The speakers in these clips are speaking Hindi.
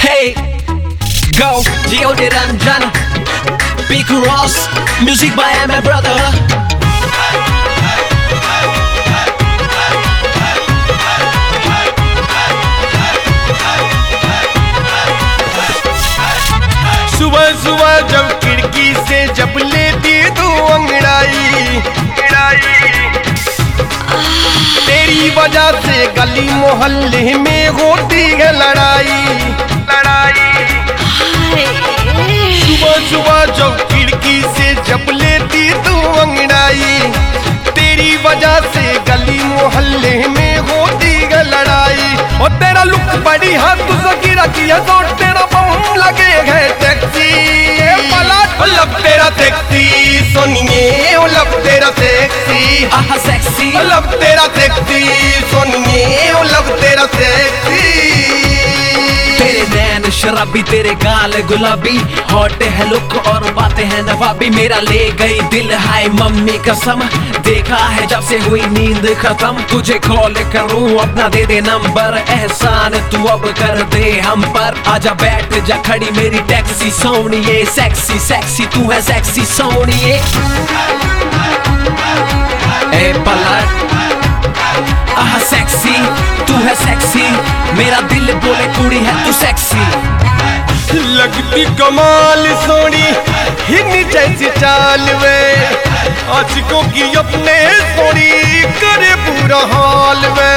Hey, go, Gio de Ranjan, Big Ross, music by my brother. सुबह सुबह जब खिड़की से जब लेती तू अंगड़ाई, तेरी वजह से गली मोहल्ले में होती है लड़ाई। सुबह सुबह जब खिड़की से जब लेती तू अंगड़ाई, तेरी वजह से गली मोहल्ले में होती है लड़ाई। और तेरा लुक बड़ी हाथ गिरा किया तो तेरा बम लगे है टैक्सी। लब तेरा सेक्सी सोनिए, ओ लब तेरा सेक्सी, आहा सेक्सी, लब तेरा सेक्सी सोनिए, ओ लब तेरा सेक्सी। तेरे नैन शराबी, तेरे गाल गुलाबी, हॉट है लुक और बातें हैं नवाबी। मेरा ले गई दिल, हाय मम्मी कसम, देखा है जब से हुई नींद खत्म। तुझे कॉल करूं अपना दे दे नंबर, एहसान तू अब कर दे हम पर। आजा बैठ जा खड़ी मेरी टैक्सी सोनिए, सेक्सी सेक्सी तू है सेक्सी सोनिए। ए पलट, आहा सेक्सी तू है सेक्सी, मेरा दिल बोले कुड़ी है तू सेक्सी। लगती कमाल सोनी हिन्नी जैसी चाल वे, आशिकों की अपने सोनी करे पूरा हाल वे।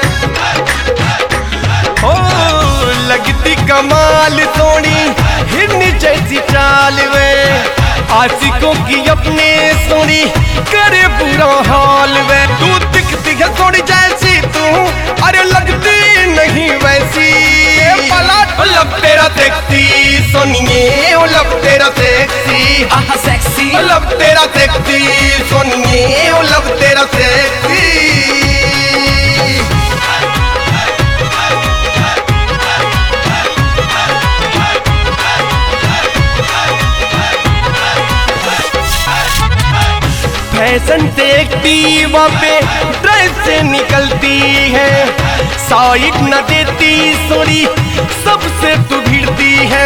ओ लगती कमाल सोनी हिन्नी जैसी चाल वे, आशिकों की अपने सोनी करे पूरा हाल वे। तू दिखती है सोनी जैसी तू, अरे लगती नहीं वैसी। लब तेरा सेक्सी सोनिए, ओ लब तेरा सेक्सी, आहा सेक्सी, लब तेरा सेक्सी सोनिए, ओ लब तेरा सेक्सी। फैशन से एक्टिवा पे ड्रेस से निकलती है, साइड न देती सोनी सबसे तू भिड़ती है।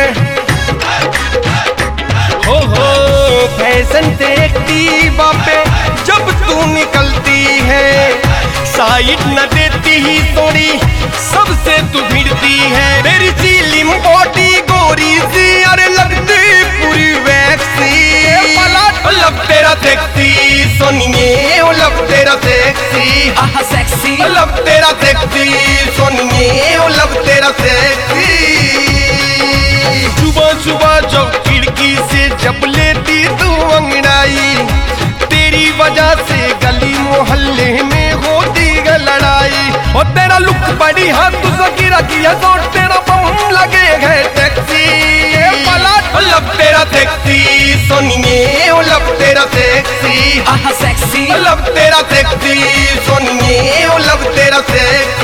हो फैशन से एक्टिवा पे जब तू निकलती है, साइड न देती ही सोनी सबसे तू भिड़ती है। मेरी चिलिम बॉडी गोरी सी, अरे लगती पूरी वैक्सी। लब तेरा सेक्सी सोनिए, ओ लब तेरा सेक्सी, आहा सेक्सी, लब तेरा सेक्सी सोनिए, ओ लब तेरा सेक्सी। सुबह सुबह जब खिड़की से जब लेती तू अंगड़ाई, तेरी वजह से गली मोहल्ले में होती है लड़ाई। और तेरा लुक बड़ी हाथ गिरा किया तो तेरा बम लगे है टैक्सी। लब तेरा सेक्सी सोनिए, ओ लब तेरा सेक्सी, आहा सेक्सी, लब तेरा सेक्सी सोनिए, ओ लब तेरा सेक्सी।